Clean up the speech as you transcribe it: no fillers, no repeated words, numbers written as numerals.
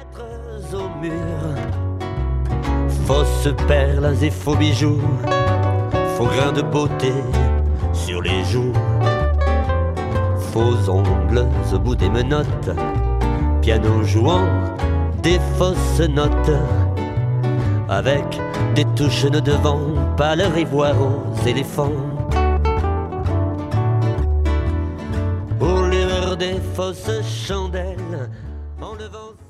lettres au mur, fausses perles et faux bijoux, faux grains de beauté sur les joues, faux ongles au bout des menottes, piano jouant des fausses notes, avec des touches de devant, pâle ivoire aux éléphants. Aux lueurs des fausses chandelles, en levant